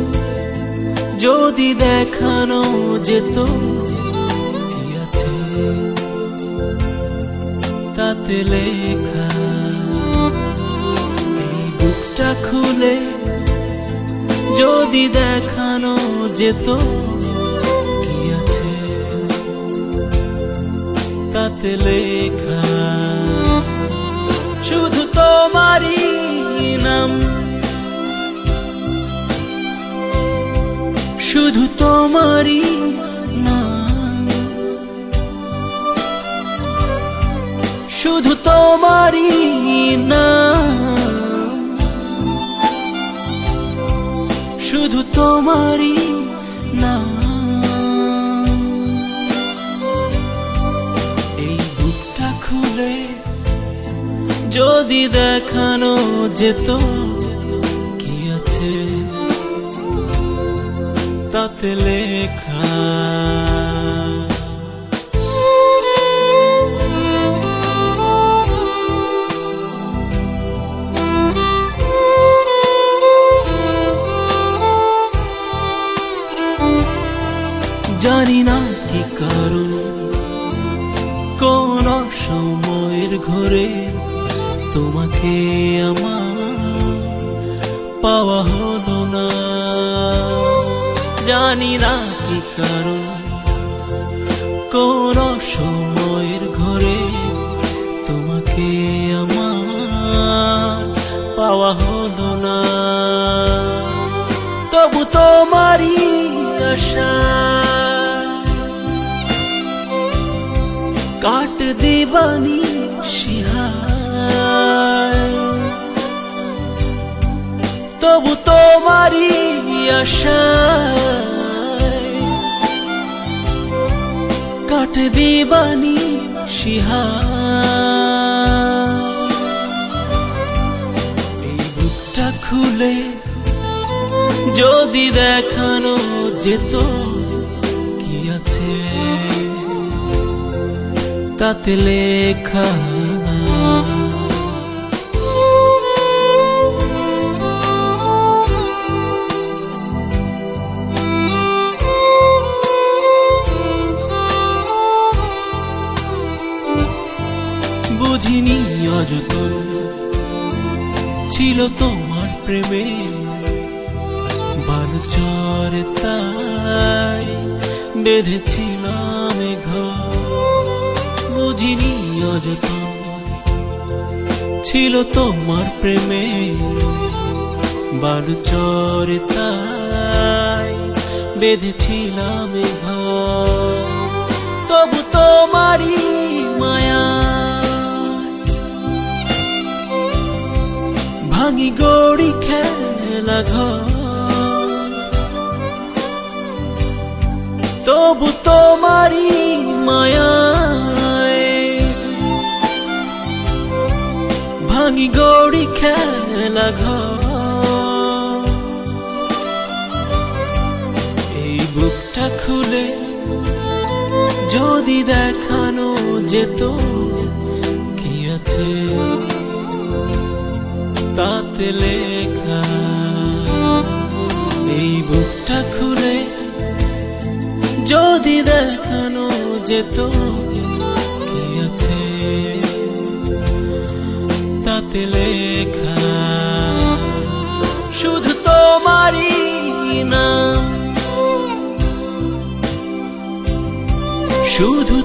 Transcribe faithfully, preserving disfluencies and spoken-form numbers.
যদি দেখানো যেত কি আছে তাতে লেখা, এই বুকটা খুলে যদি দেখানো যেত কি আছে তাতে লেখা, শুধু তোমারই নাম, শুধু তোমারই নাম, শুধু তোমারই নাম, শুধু তোমারই নাম। এই বুকটা খুলে যদি দেখানো যেত কি আছে তাতে লেখা। জানি না কি কারণ কোন সময়ের ঘরে তোমাকে আমার পাওয়া হলো না, জানি না কি কারণ কোন সময়ের ঘরে তোমাকে আমার পাওয়া হলো না, তবু তোমারই আশা কাট দিবানি শিহায়, তবু তোমারই আশা কাট দিবানি শিহায়। এই বুকটা খুলে যদি দেখানো যেত কি আছে তাতে লেখা, বুঝিনি অযতন ছিল তোমার প্রেমে বালুচরে, তাই বেঁধেছিলাম ঘর, বুঝিনি অযতন ছিল তোমার প্রেমে বালুচরে, তাই বেঁধেছিলাম ঘর, তবু তোমারই মায়া ভাঙি গড়ি খেলা ঘর, তবু তোমারই মায়ায় ভাঙি গড়ি খেলা ঘর। এই বুকটা খুলে যদি দেখানো যেত কি আছে তাতে লেখা, এই বুকটা খুলে যদি দেখানো যেত কি আছে তাতে লেখা, শুধু তোমারই নাম, শুধু